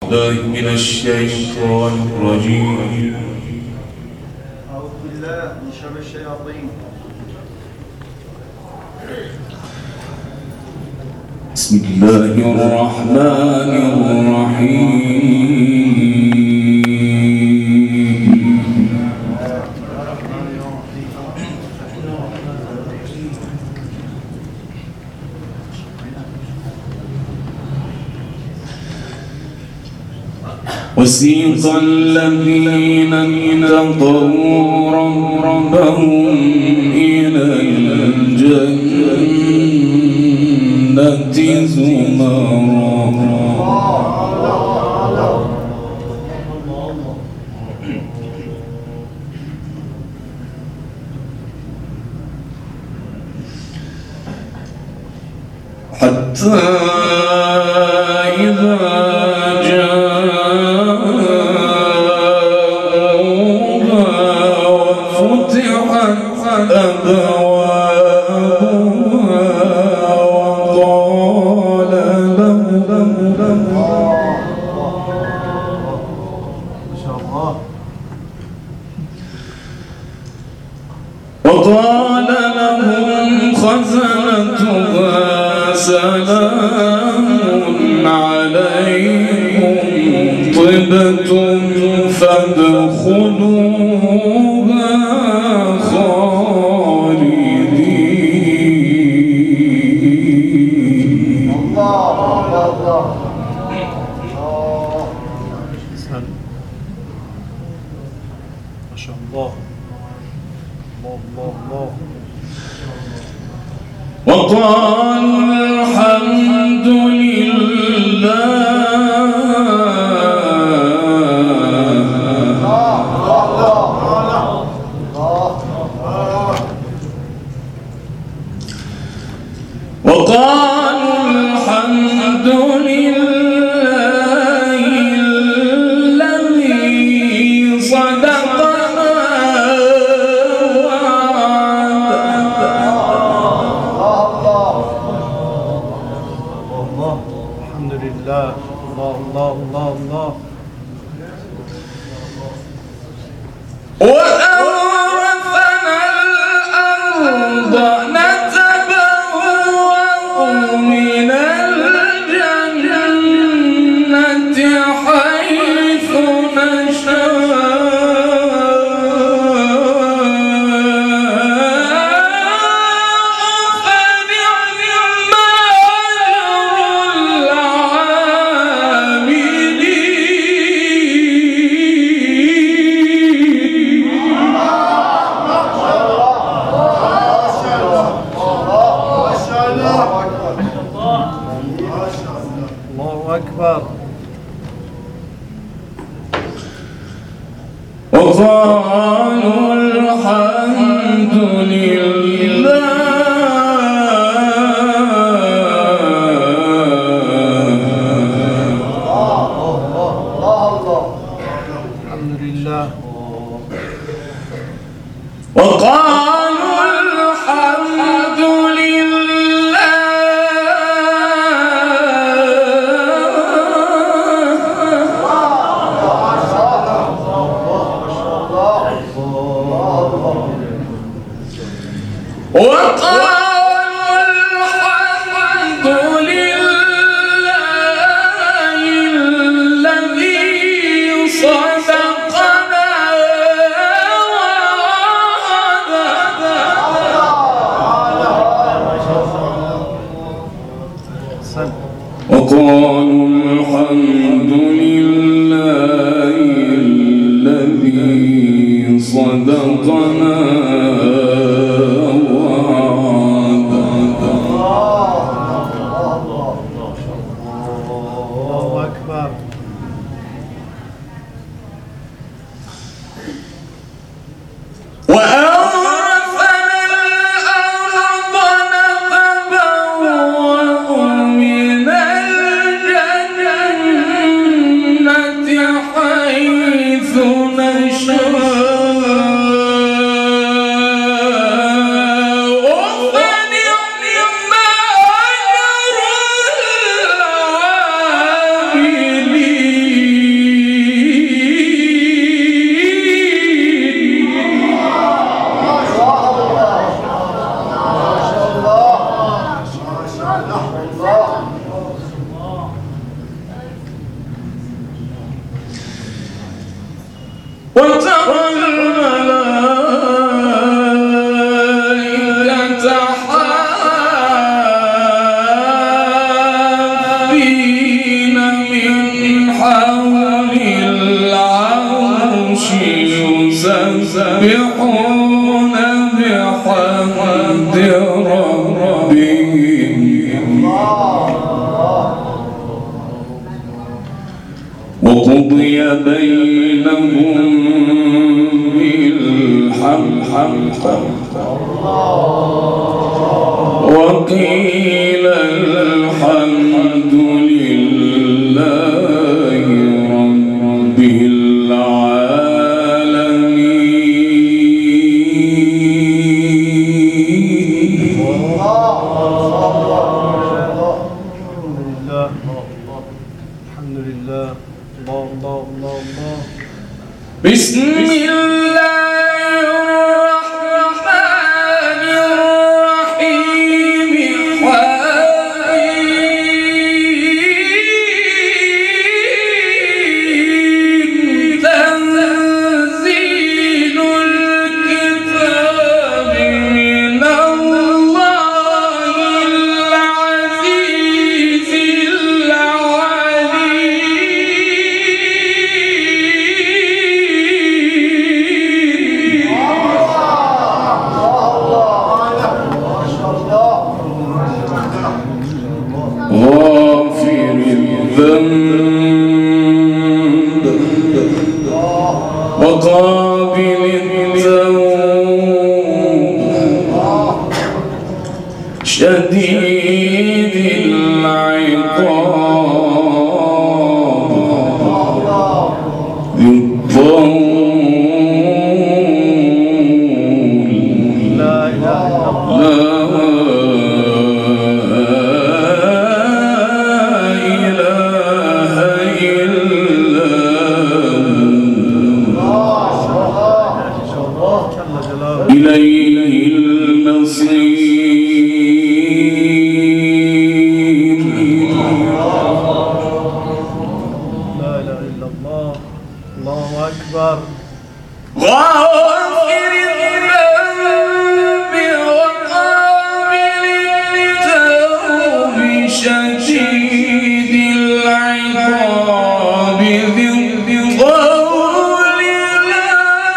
بالله من الشيطان الرجيم. أعوذ بالله من شر الشياطين. بسم الله الرحمن الرحيم. وسيق الذين اتقوا ربهم إلى الجنة زمرا حتى إذا وقال لهم خزنتها سلام عليكم طبتم فادخلوها خالدين. ما شاء الله. الله. وقالوا الحمد لله الذي صدقنا الحمد لله. الله. وأورثنا الأرض نتبوأ من الجنة حيث أكبر. وقالوا الحمد لله الحمد لله. وقالوا الحمد الذي صدقنا وقالوا الحمد لله الذي صدقنا وعدنا وترى الملائكة حافين من حول العرش يسبحون بحمد ربهم وقضي بينهم بالحق وقيل الحمد لله رب الحمد لله. الله الله الله الله. بسم الله الرحمن الرحيم تنزيل الكتاب من الله العزيز غافر الذنب وقابل التوب شديد العقاب ذي الطول لا إله إلا الله. إليه المصير لا إله إلا الله. الله أكبر. غافر الذنب وقابل التوب شديد العقاب ذي الطول لا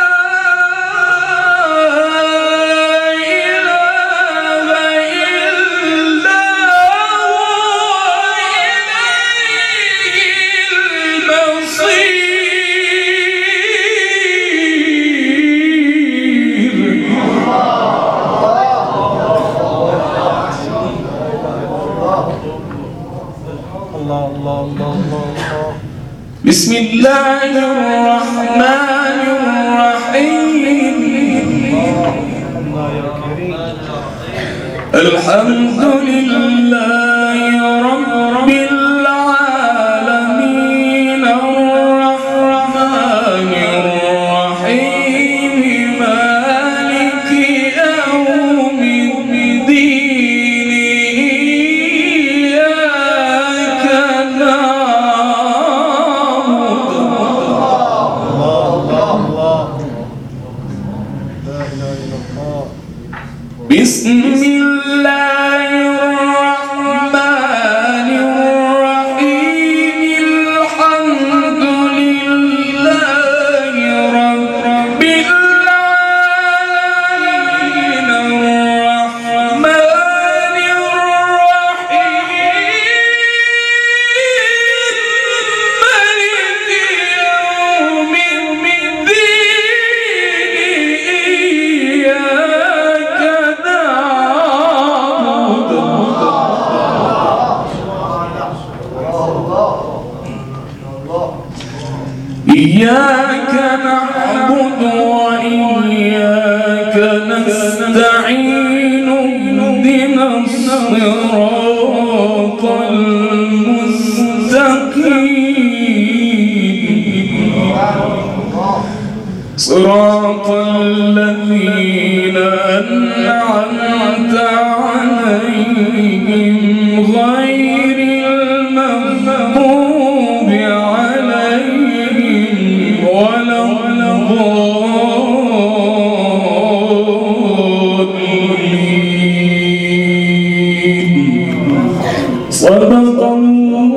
إله إلا هو الله الله الله الله. بسم الله الرحمن الرحيم الله يا كريم. الحمد لله رب العالمين الرحمن الرحيم مالك يوم الدين إياك نعبد الله الله الله. لا إله إلا الله. بسم الله الرحمن الرحيم الحمد لله رب العالمين الرحمن الرحيم مالك يوم الدين إياك نعبد إياك نعبد وإياك نستعين اهدنا الصراط المستقيم صراط الذين أنعمت عليهم غير المغضوب عليهم ولا صدق الله